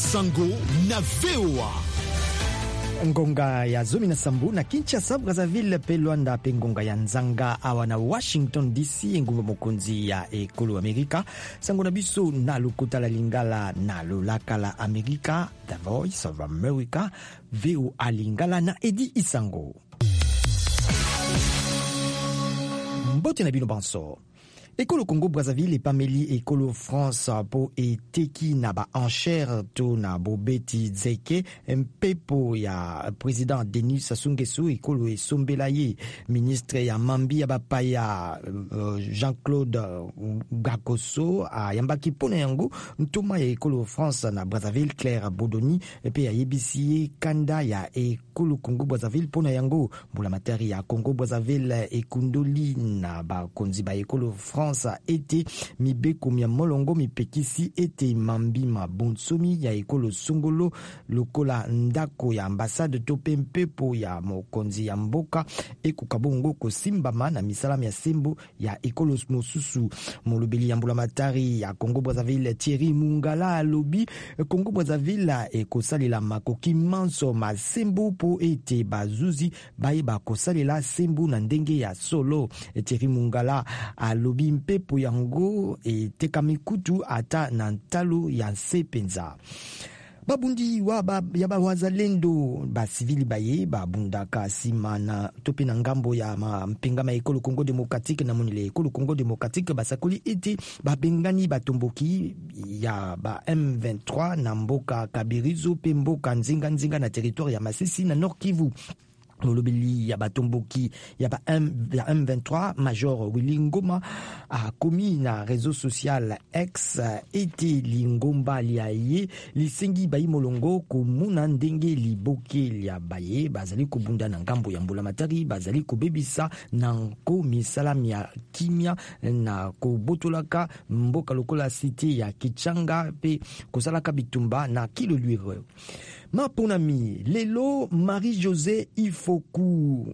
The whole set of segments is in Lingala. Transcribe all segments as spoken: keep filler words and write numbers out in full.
Sango na V O A. Ngonga ya zomi na sambu na Kinshasa, Brazzaville pe Luanda pe ngonga ya Nzanga awa na Washington D C ngumba mokonzi ya ekolo Amerika. Sango na biso na lukuta la lingala na lolaka la Amerika, The Voice of America, V O A lingala na Edi Isango. Mbote na bino banso. Ekolo Congo Brazzaville et Pameli Ekolo France po eteki na ba enchère to na bobeti zeke mpepo ya président Denis Sassou Nguesso Ekolo esombelaye ministre ya mambi ya bapaya uh, Jean-Claude Gakoso a yambaki pona yango ntoma ya Ekolo France na Brazzaville Claire Bodoni pe ya yebisi kanda ya Ekolo Congo Brazzaville pona yango mbula materi ya Congo Brazzaville ekundoli na ba konzi ba Ekolo France ete mibeko mia molongo mipekisi ete mambi mabonsomi ya ekolo songolo lokola ndako ya ambassade tope mpepo ya mokonzi ya mboka ekukabongo kosimbama na misala ya sembo ya ekolo mosusu. Molobeli ya mbula matari ya Congo Brazzaville Thierry Mungala alobi Congo Brazzaville ekosalela makoki manso masembo po ete bazuzi bayeba kosalela sembo na ndenge ya solo. Thierry Mungala alobi mpepo yango etekami kutu ata na ntalo ya sepenza. Babundi wa ba, ya ba wazalendo ba civili baye babundaka sima na tope na ngambo ya mpengama ekolo Congo Démocratique na monile ekolo Congo Démocratique basakoli ete babengani batomboki ya ba M vingt-trois na mboka Kabirizo pe mboka nzinga nzinga na territoire ya Masisi na Nord Kivu. Molobeli ya batomboki ya ba M vingt-trois Major Willy Ngoma a commis na réseau social X ete lingomba liaye lisengi bayi molongo komuna ndenge liboke lia baye bazali kobunda na ngambo ya mbula matari bazali kobebisa na nko misalam ya kimia na kobotolaka mboka lokola cité ya Kichanga pe kosalaka bitumba na kilo luire. Maponami lelo Marie-José Ifoku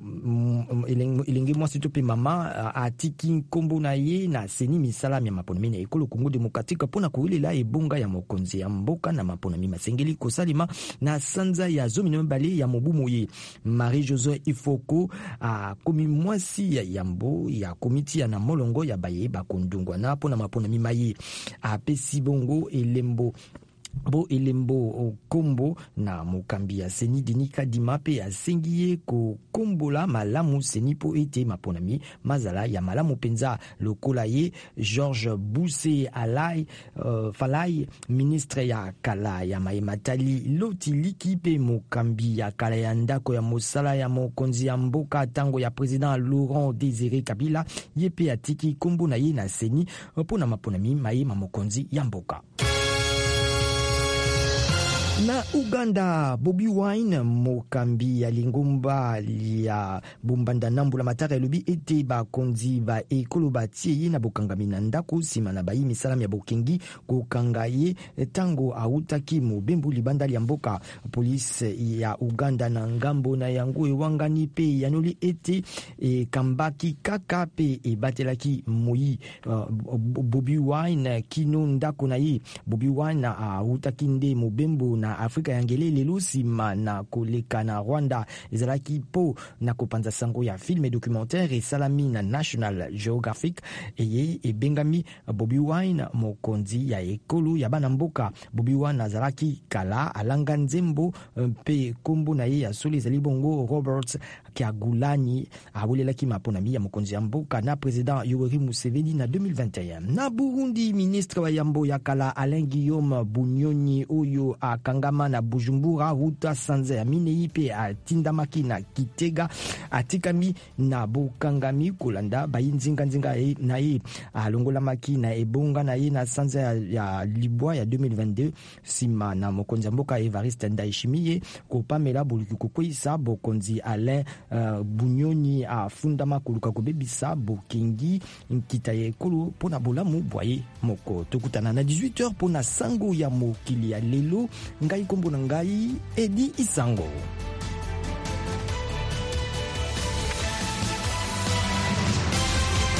elenge mwasi tope mama atiki nkombo na ye na seni misalami ya maponami na ekolo Congo Démocratique pona kowelela ebonga ya mokonzi ya mboka na maponami masengeli kosalima na sanza ya zomi na mbale ya mobu moye. Marie-José Ifoku a komi mwasi ya yambo ya komiti ya na molongo ya baye bakondungwa na pona maponami maye a pesi bongo elembo bo elembo kombo na mokambi ya seni Denika Dimape ya sengiye ko kombola malamu seni po ete maponami mazala ya malamu penza lokola ye Georges Bousse Alai uh, Falai ministre ya kala ya maimatali lotiliki pe mokambi ya kala ya ndako ya mosala ya mokonzi ya mboka tango ya président Laurent Désiré Kabila yepe atiki kombo na ye na seni pona maponami mai mamokonzi ya mboka. Na Uganda, Bobi Wine mokambi ya lingumba ya bumbanda nambula matara elobi ete ba konzi ba ekolo batie na bokangami na ndako sima na bayi misalam ya bokengi kokanga ye tango autaki mobembu libanda ya mboka. Police ya Uganda na ngambo na yango ewangani pe yanoli ete e kambaki kaka pe e batelaki moyi uh, Bobi Wine kino ndako na ye. Bobi Wine autaki nde mobembu na Afrika yangele lelo sima na koleka na Rwanda ezalaki po na kopanza sango ya film et documentaire et salami na National Geographic eye e bengami Bobi Wine mokonzi ya ekolo ya bana mboka. Bobi Wine azalaki kala alanga nzembo pe kombo na ye ya soli ezali bongo Robert Kyagulanyi awelelaki maponami ya mokonzi ya mboka na président Yoweri Museveni na deux mille vingt et un. Na Burundi, ministre wa yambo ya kala Alain Guillaume Bunyoni oyo akangama na Bujumbura ruta sanza ya minei pe atindamaki na Kitega atikami na bokangami kolanda bayinzinga nzinga na ye alongolamaki na ebonga na ye na sanza ya, ya Libwa ya deux mille vingt-deux sima na mokonzi ya mboka Evariste Ndayishimiye kopamela boluki kokwisa bokonzi Alain uh, Bunyoni afundama koluka kobebisa bokengi nkita ye ekolo pona bolamu bwaye moko. Tokutana na dix-huit heures pona sango ya mokili ya lelo. Ngai kombo na ngai Edi Isango.